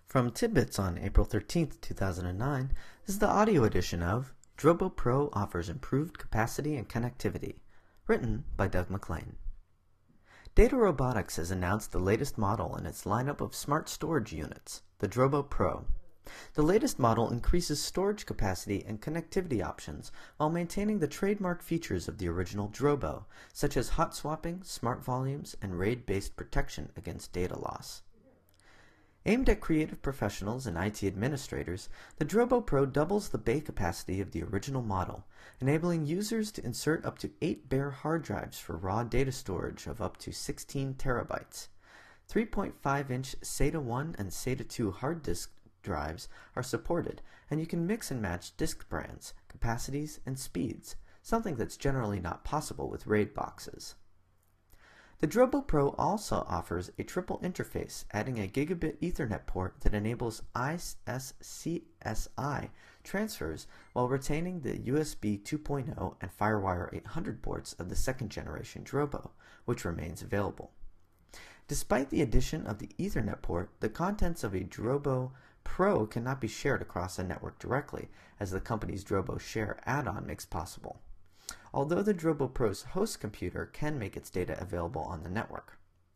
From Tidbits on April 13th, 2009, this is the audio edition of Drobo Pro offers improved capacity and connectivity, written by Doug McLean. Data Robotics has announced the latest model in its lineup of smart storage units, the Drobo Pro. The latest model increases storage capacity and connectivity options while maintaining the trademark features of the original Drobo, such as hot swapping, smart volumes, and RAID-based protection against data loss. Aimed at creative professionals and IT administrators, the Drobo Pro doubles the bay capacity of the original model, enabling users to insert up to 8 bare hard drives for raw data storage of up to 16 terabytes. 3.5-inch SATA 1 and SATA 2 hard disk drives are supported, and you can mix and match disk brands, capacities, and speeds, something that's generally not possible with RAID boxes. The Drobo Pro also offers a triple interface, adding a gigabit Ethernet port that enables ISCSI transfers while retaining the USB 2.0 and FireWire 800 ports of the second generation Drobo, which remains available. Despite the addition of the Ethernet port, the contents of a Drobo Pro cannot be shared across a network directly, as the company's Drobo Share add-on makes possible, although the Drobo Pro's host computer can make its data available on the network.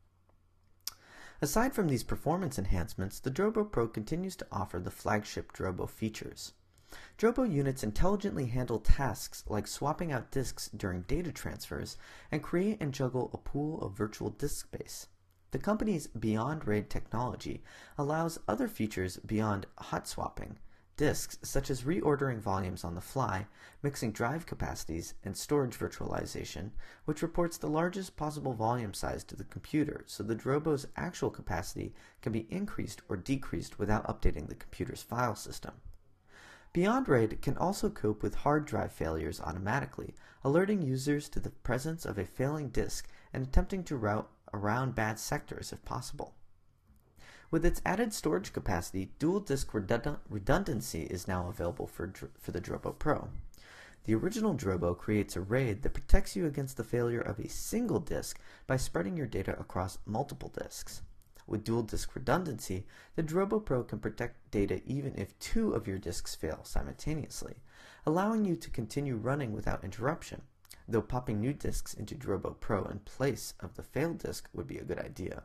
Aside from these performance enhancements, the Drobo Pro continues to offer the flagship Drobo features. Drobo units intelligently handle tasks like swapping out disks during data transfers and create and juggle a pool of virtual disk space. The company's Beyond RAID technology allows other features beyond hot swapping disks, such as reordering volumes on the fly, mixing drive capacities, and storage virtualization, which reports the largest possible volume size to the computer, so the Drobo's actual capacity can be increased or decreased without updating the computer's file system. Beyond RAID can also cope with hard drive failures automatically, alerting users to the presence of a failing disk and attempting to route around bad sectors if possible. With its added storage capacity, dual disk redundancy is now available for the Drobo Pro. The original Drobo creates a RAID that protects you against the failure of a single disk by spreading your data across multiple disks. With dual disk redundancy, the Drobo Pro can protect data even if 2 of your disks fail simultaneously, allowing you to continue running without interruption, though popping new disks into Drobo Pro in place of the failed disk would be a good idea.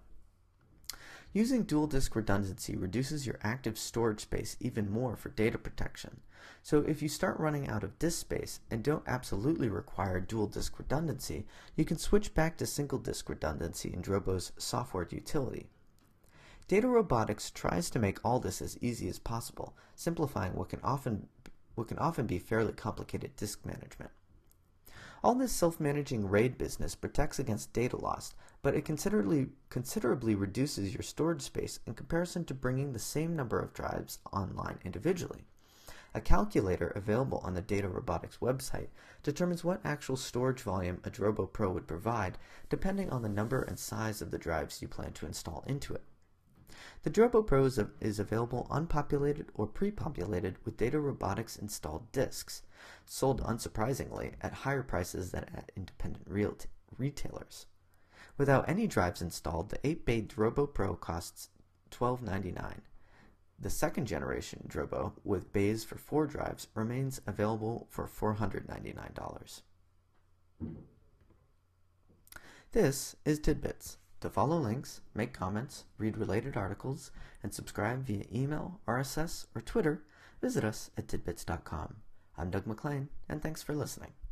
Using dual disk redundancy reduces your active storage space even more for data protection. So if you start running out of disk space and don't absolutely require dual disk redundancy, you can switch back to single disk redundancy in Drobo's software utility. Data Robotics tries to make all this as easy as possible, simplifying what can often be fairly complicated disk management. All this self-managing RAID business protects against data loss, but it considerably reduces your storage space in comparison to bringing the same number of drives online individually. A calculator available on the Data Robotics website determines what actual storage volume a Drobo Pro would provide, depending on the number and size of the drives you plan to install into it. The Drobo Pro is available unpopulated or pre-populated with Data Robotics installed disks, sold unsurprisingly at higher prices than at independent retailers. Without any drives installed, the 8-bay Drobo Pro costs $12.99. The second generation Drobo, with bays for 4 drives, remains available for $499. This is Tidbits. To follow links, make comments, read related articles, and subscribe via email, RSS, or Twitter, visit us at tidbits.com. I'm Doug McLean, and thanks for listening.